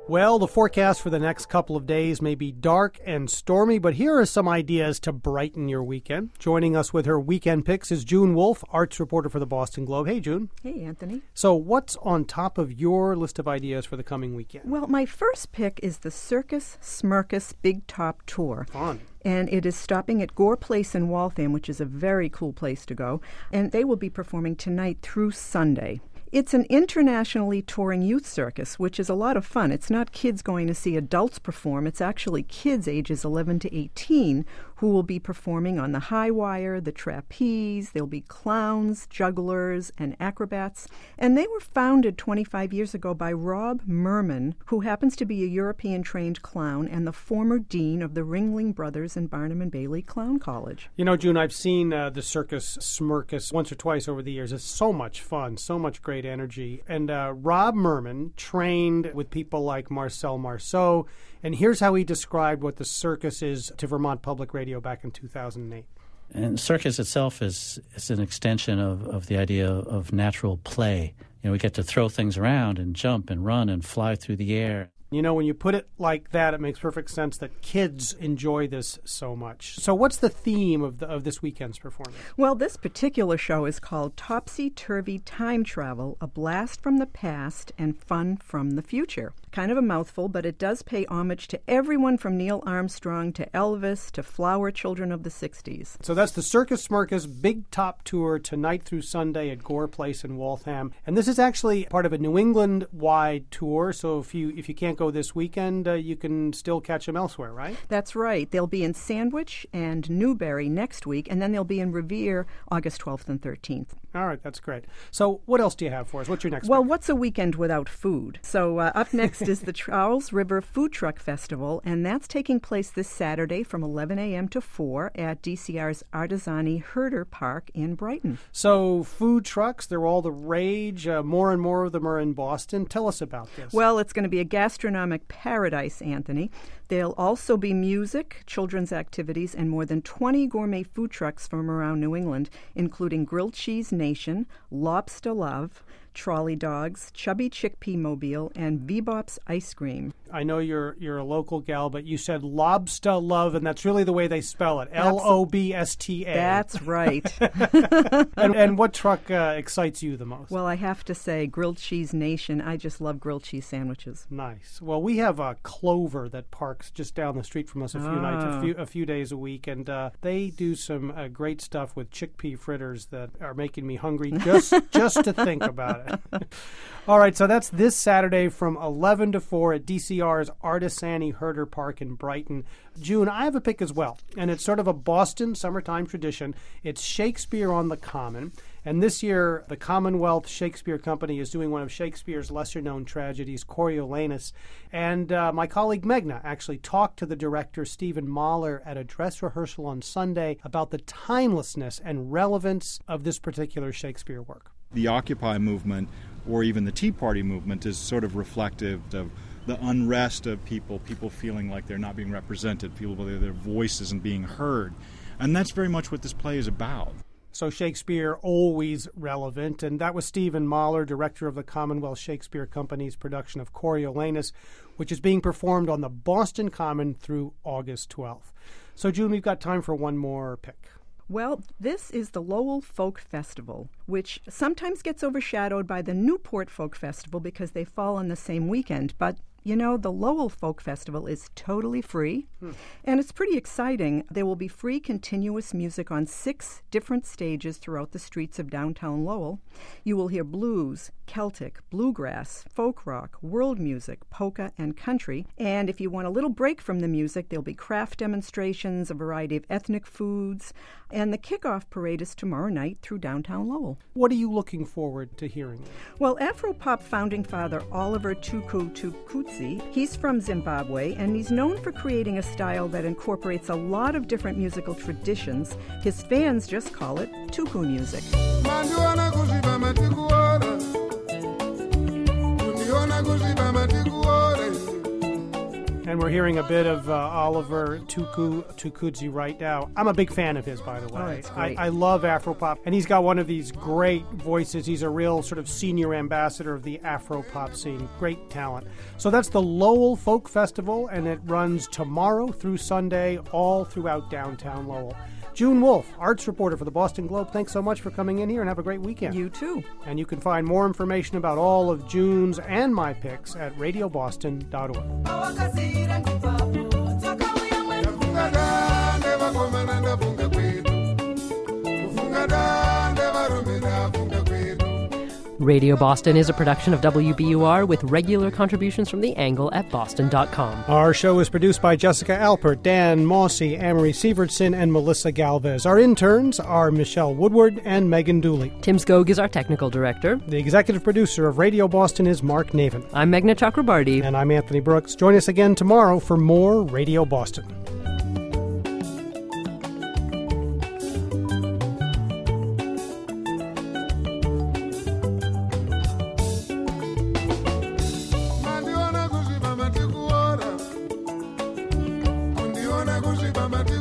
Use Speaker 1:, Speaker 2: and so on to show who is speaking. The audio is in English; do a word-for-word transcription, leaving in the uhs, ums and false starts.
Speaker 1: Well, the forecast for the next couple of days may be dark and stormy, but here are some ideas to brighten your weekend. Joining us with her weekend picks is June Wolfe, arts reporter for the Boston Globe. Hey, June.
Speaker 2: Hey, Anthony.
Speaker 1: So what's on top of your list of ideas for the coming weekend?
Speaker 2: Well, my first pick is the Circus Smirkus Big Top Tour.
Speaker 1: Fun.
Speaker 2: And it is stopping at Gore Place in Waltham, which is a very cool place to go. And they will be performing tonight through Sunday. It's an internationally touring youth circus, which is a lot of fun. It's not kids going to see adults perform. It's actually kids ages eleven to eighteen who will be performing on the high wire, the trapeze. There'll be clowns, jugglers, and acrobats. And they were founded twenty-five years ago by Rob Merman, who happens to be a European-trained clown and the former dean of the Ringling Brothers and Barnum and Bailey Clown College.
Speaker 1: You know, June, I've seen uh, the Circus Smirkus once or twice over the years. It's so much fun, so much great energy. And uh, Rob Merman trained with people like Marcel Marceau, and here's how he described what the circus is to Vermont Public Radio back in two thousand eight.
Speaker 3: And circus itself is, is an extension of, of the idea of natural play. You know, we get to throw things around and jump and run and fly through the air.
Speaker 1: You know, when you put it like that, it makes perfect sense that kids enjoy this so much. So what's the theme of the, of this weekend's performance?
Speaker 2: Well, this particular show is called Topsy-Turvy Time Travel, A Blast from the Past and Fun from the Future. Kind of a mouthful, but it does pay homage to everyone from Neil Armstrong to Elvis to flower children of the sixties.
Speaker 1: So that's the Circus Smirkus Big Top Tour tonight through Sunday at Gore Place in Waltham. And this is actually part of a New England-wide tour, so if you if you can't go this weekend, uh, you can still catch them elsewhere, right?
Speaker 2: That's right. They'll be in Sandwich and Newberry next week, and then they'll be in Revere August twelfth and thirteenth.
Speaker 1: All right, that's great. So what else do you have for us? What's your next
Speaker 2: Well,
Speaker 1: pick?
Speaker 2: what's a weekend without food? So uh, up next is the Charles River Food Truck Festival, and that's taking place this Saturday from eleven a.m. to four at D C R's Artisani Herder Park in Brighton.
Speaker 1: So food trucks, they're all the rage. Uh, more and more of them are in Boston. Tell us about this.
Speaker 2: Well, it's going to be a gastronomic paradise, Anthony. There'll also be music, children's activities, and more than twenty gourmet food trucks from around New England, including Grilled Cheese Nation, Lobster Love, Trolley Dogs, Chubby Chickpea Mobile, and V-Bop's Ice Cream.
Speaker 1: I know you're you're a local gal, but you said Lobster Love, and that's really the way they spell it, L O B S T A.
Speaker 2: That's right.
Speaker 1: and, and what truck uh, excites you the most?
Speaker 2: Well, I have to say, Grilled Cheese Nation. I just love grilled cheese sandwiches.
Speaker 1: Nice. Well, we have a Clover that parks just down the street from us a few
Speaker 2: Ah.
Speaker 1: nights, a few a few days a week, and uh, they do some uh, great stuff with chickpea fritters that are making me hungry just just to think about it. All right, so that's this Saturday from eleven to four at D C R's Artisani Herder Park in Brighton. June, I have a pick as well, and it's sort of a Boston summertime tradition. It's Shakespeare on the Common, and this year the Commonwealth Shakespeare Company is doing one of Shakespeare's lesser-known tragedies, Coriolanus, and uh, my colleague Meghna actually talked to the director, Stephen Mahler, at a dress rehearsal on Sunday about the timelessness and relevance of this particular Shakespeare work.
Speaker 4: The Occupy movement, or even the Tea Party movement, is sort of reflective of the unrest of people, people feeling like they're not being represented, people believe their voice isn't being heard. And that's very much what this play is about.
Speaker 1: So Shakespeare, always relevant. And that was Stephen Mahler, director of the Commonwealth Shakespeare Company's production of Coriolanus, which is being performed on the Boston Common through August twelfth. So, June, we've got time for one more pick.
Speaker 2: Well, this is the Lowell Folk Festival, which sometimes gets overshadowed by the Newport Folk Festival because they fall on the same weekend. But, you know, the Lowell Folk Festival is totally free, hmm. and it's pretty exciting. There will be free continuous music on six different stages throughout the streets of downtown Lowell. You will hear blues, Celtic, bluegrass, folk rock, world music, polka, and country. And if you want a little break from the music, there'll be craft demonstrations, a variety of ethnic foods, and the kickoff parade is tomorrow night through downtown Lowell.
Speaker 1: What are you looking forward to hearing?
Speaker 2: Well, Afro-pop founding father Oliver Tuku Tukutsi, he's from Zimbabwe, and he's known for creating a style that incorporates a lot of different musical traditions. His fans just call it Tuku music.
Speaker 1: And we're hearing a bit of uh, Oliver Tuku Tukudzi right now. I'm a big fan of his, by the way.
Speaker 2: Oh, that's
Speaker 1: I,
Speaker 2: great.
Speaker 1: I love Afropop, and he's got one of these great voices. He's a real sort of senior ambassador of the Afropop scene. Great talent. So that's the Lowell Folk Festival, and it runs tomorrow through Sunday, all throughout downtown Lowell. June Wolf, arts reporter for the Boston Globe, thanks so much for coming in here, and have a great weekend.
Speaker 2: You too.
Speaker 1: And you can find more information about all of June's and my picks at radio boston dot org.
Speaker 5: Radio Boston is a production of W B U R with regular contributions from The Angle at boston dot com.
Speaker 1: Our show is produced by Jessica Alpert, Dan Mossy, Amory Sievertson, and Melissa Galvez. Our interns are Michelle Woodward and Megan Dooley.
Speaker 5: Tim Skog is our technical director.
Speaker 1: The executive producer of Radio Boston is Mark Navin.
Speaker 5: I'm Meghna Chakrabarty.
Speaker 1: And I'm Anthony Brooks. Join us again tomorrow for more Radio Boston.
Speaker 6: Mama